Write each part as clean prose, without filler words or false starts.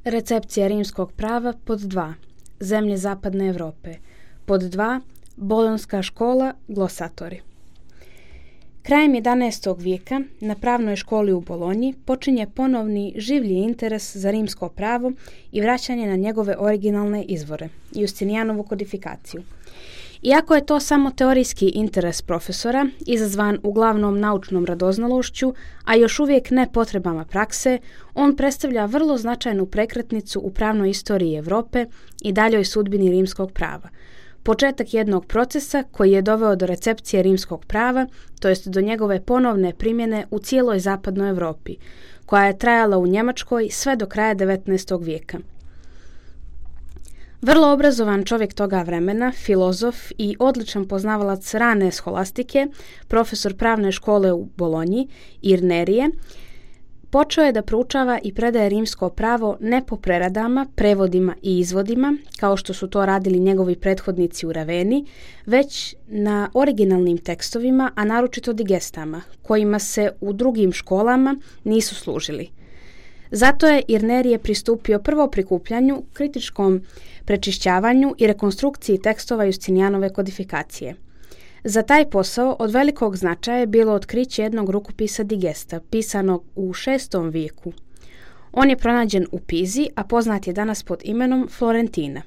Recepcija rimskog prava pod 2. Zemlje zapadne Europe. Pod 2. Bolonjska škola, glosatori. Krajem 11. vijeka na pravnoj školi u Bolonji počinje ponovni življi interes za rimsko pravo i vraćanje na njegove originalne izvore, Justinijanovu kodifikaciju. Iako je to samo teorijski interes profesora, izazvan uglavnom naučnom radoznalošću, a još uvijek ne potrebama prakse, on predstavlja vrlo značajnu prekretnicu u pravnoj istoriji Europe i daljoj sudbini rimskog prava. Početak jednog procesa koji je doveo do recepcije rimskog prava, to jest do njegove ponovne primjene u cijeloj zapadnoj Europi, koja je trajala u Njemačkoj sve do kraja 19. vijeka. Vrlo obrazovan čovjek toga vremena, filozof i odličan poznavalac rane sholastike, profesor pravne škole u Bolonji, Irnerije, počeo je da proučava i predaje rimsko pravo ne po preradama, prevodima i izvodima, kao što su to radili njegovi prethodnici u Raveni, već na originalnim tekstovima, a naročito digestama, kojima se u drugim školama nisu služili. Zato je Irnerije pristupio prvo prikupljanju, kritičkom prečišćavanju i rekonstrukciji tekstova Justinijanove kodifikacije. Za taj posao od velikog značaja je bilo otkriće jednog rukopisa digesta, pisanog u 6. vijeku. On je pronađen u Pizi, a poznat je danas pod imenom Florentina.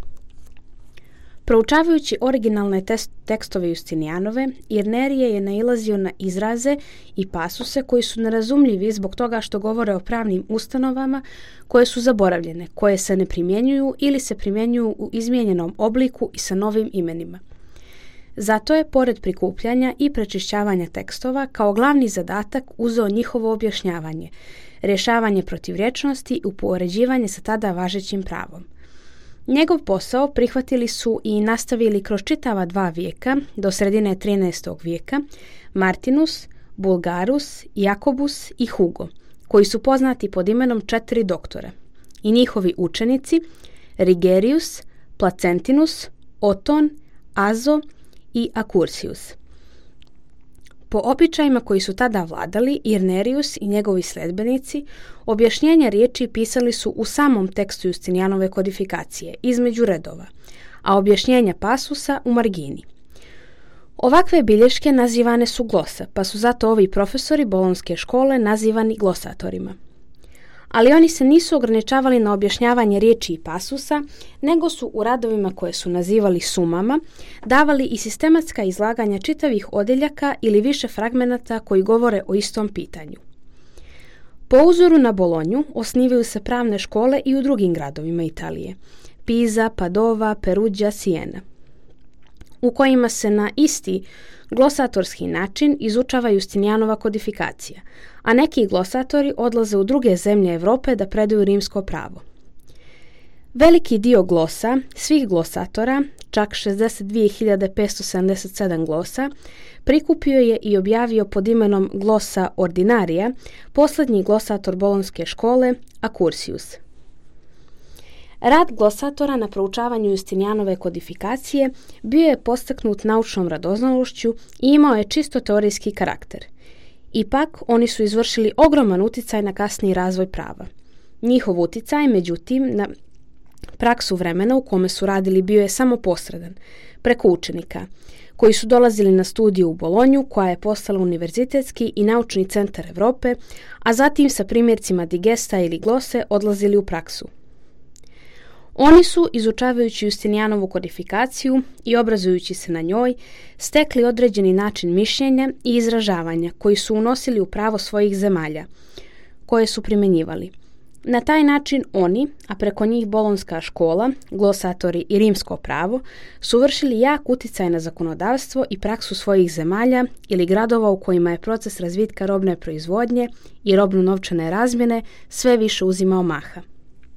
Proučavajući originalne tekstove Justinijanove, Irnerije je nailazio na izraze i pasuse koji su nerazumljivi zbog toga što govore o pravnim ustanovama koje su zaboravljene, koje se ne primjenjuju ili se primjenjuju u izmijenjenom obliku i sa novim imenima. Zato je, pored prikupljanja i prečišćavanja tekstova, kao glavni zadatak uzeo njihovo objašnjavanje, rješavanje protivrječnosti i upoređivanje sa tada važećim pravom. Njegov posao prihvatili su i nastavili kroz čitava 2 vijeka do sredine 13. vijeka Martinus, Bulgarus, Jakobus i Hugo, koji su poznati pod imenom 4 doktora, i njihovi učenici Rigerius, Placentinus, Oton, Azo i Accursius. Po običajima koji su tada vladali, Irnerius i njegovi sledbenici objašnjenja riječi pisali su u samom tekstu Justinijanove kodifikacije, između redova, a objašnjenja pasusa u margini. Ovakve bilješke nazivane su glosa, pa su zato ovi profesori bolonjske škole nazivani glosatorima. Ali oni se nisu ograničavali na objašnjavanje riječi i pasusa, nego su u radovima koje su nazivali sumama davali i sistematska izlaganja čitavih odjeljaka ili više fragmenata koji govore o istom pitanju. Po uzoru na Bolonju osnivaju se pravne škole i u drugim gradovima Italije, Pisa, Padova, Perugia, Siena, u kojima se na isti glosatorski način izučava Justinijanova kodifikacija, a neki glosatori odlaze u druge zemlje Europe da predaju rimsko pravo. Veliki dio glosa, svih glosatora, čak 62.577 glosa, prikupio je i objavio pod imenom Glossa Ordinaria posljednji glosator bolonjske škole, Accursius. Rad glosatora na proučavanju Justinijanove kodifikacije bio je postaknut naučnom radoznalošću i imao je čisto teorijski karakter. Ipak, oni su izvršili ogroman uticaj na kasniji razvoj prava. Njihov uticaj, međutim, na praksu vremena u kome su radili bio je samo posredan, preko učenika, koji su dolazili na studiju u Bolonju, koja je postala univerzitetski i naučni centar Europe, a zatim sa primjercima digesta ili glose odlazili u praksu. Oni su, izučavajući Justinijanovu kodifikaciju i obrazujući se na njoj, stekli određeni način mišljenja i izražavanja koji su unosili u pravo svojih zemalja, koje su primjenjivali. Na taj način oni, a preko njih bolonjska škola, glosatori i rimsko pravo, su vršili jak uticaj na zakonodavstvo i praksu svojih zemalja ili gradova u kojima je proces razvitka robne proizvodnje i robno-novčane razmjene sve više uzimao maha.